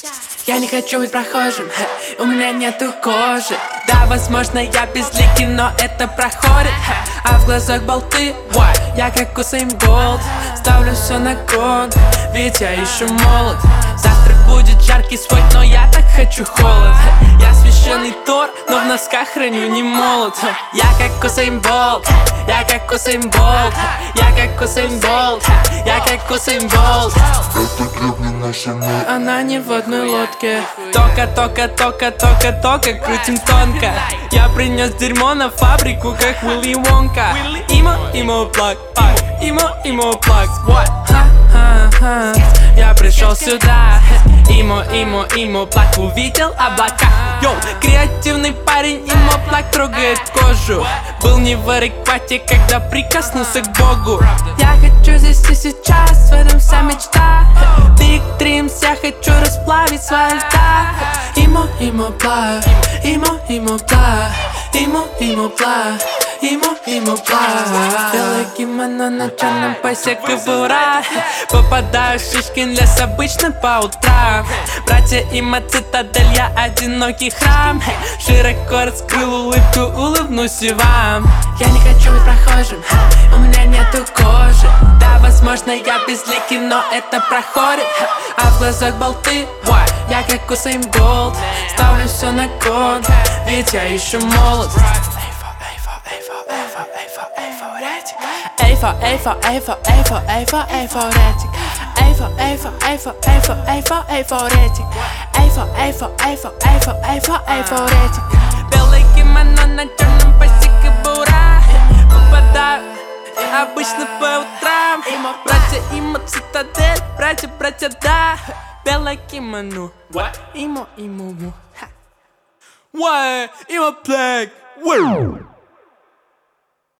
Я не хочу быть прохожим, у меня нету кожи. Да, возможно, я безликий, но это проходит. А в глазах болты, я как Усейн Болт. Ставлю все на кон, ведь я еще молод. Завтра будет жаркий свой, но я так хочу холод. Я священный Тор, но в носках храню не молот. Я как Усейн Болт, я как Усейн Болт, я как Усейн Болт, я как Усейн Болт. Она не в одной лодке. Тока, крутим тонко. Я принес дерьмо на фабрику, как Уилли Вонка. Имо, плак, плак. Ха-ха-ха. Я пришел сюда. Имо, плак, увидел облака. Йоу, креативный парень, имо, плак трогает кожу. Был не в адеквате, когда прикоснулся к Богу. Я хочу здесь и сейчас, в этом вся мечта. Big Dreams, я хочу расплавить свои льда. Имо, плак, имо, плак, имо, плак. Белое кимоно на черном поясе кобура. Попадаю в Шишкин лес обычно по утрам. Братья Имо, цитадель, я одинокий храм. Широко раскрыл улыбку, улыбнусь и вам. Я не хочу быть прохожим, у меня нету кожи. Да, возможно, я безликий, но это проходит. А в глазах болты, я как Усейн Болт. Ставлю все на кон, ведь я еще молод. A for Белое кимоно на черном поясе кобура. Попадаю обычно по утрам. Братья Имо, цитадель, братья, да. Белое кимоно, имо, имо, имо, плак.